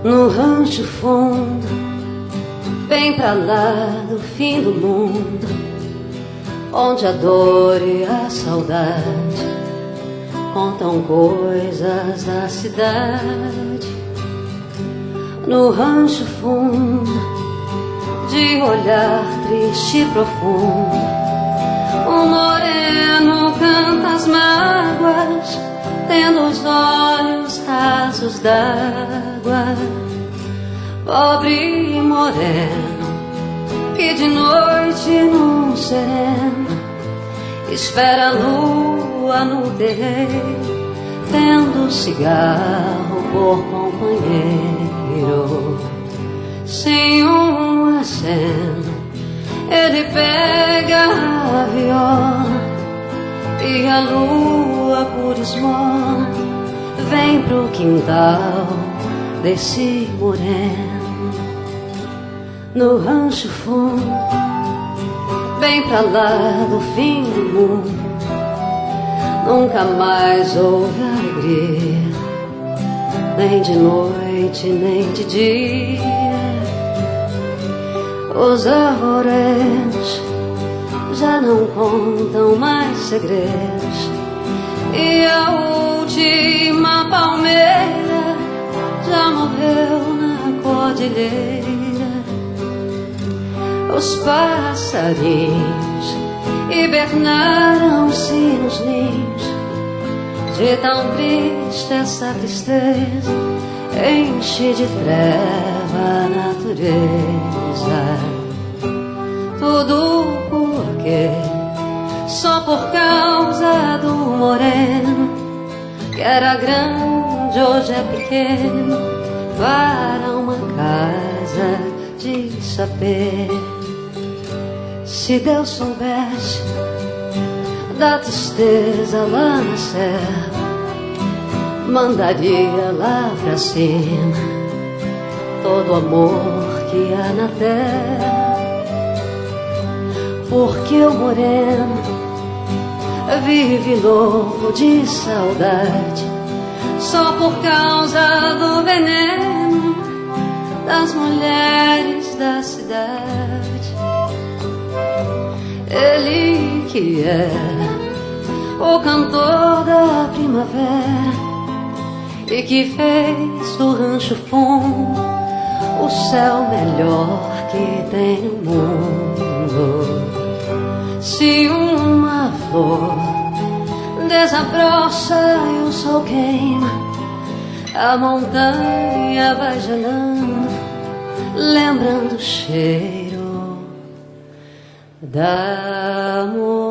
no rancho fundo, bem pra lá do fim do mundo, onde a dor e a saudade contam coisas da cidade. No rancho fundo, de olhar triste e profundo, um moreno canta as mágoas, tendo os olhos rasos d'água. Pobre moreno, que de noite num sereno espera a lua no terreiro, tendo cigarro por companheiro. Sem um aceno, ele pega a viola e a lua por esmola vem pro quintal desse moreno. No rancho fundo, bem pra lá do fim do mundo, nunca mais houve alegria, nem de noite nem de dia. Os arvoredos já não contam mais segredos, e a última palmeira já morreu na cordilheira. Os passarinhos hibernaram-se nos ninhos, de tão triste essa tristeza enche de treva a natureza. Tudo porque, só por causa do moreno, que era grande, hoje é pequeno, para uma casa de sapê. Se Deus soubesse da tristeza lá na serra, mandaria lá pra cima todo o amor que há na terra. Porque o moreno vive louco de saudade, só por causa do veneno das mulheres da cidade. Ele que era o cantor da primavera e que fez do rancho fundo o céu melhor que tem no mundo. Se uma flor desabrocha e o sol queima, a montanha vai gelando, lembrando o cheiro da amor.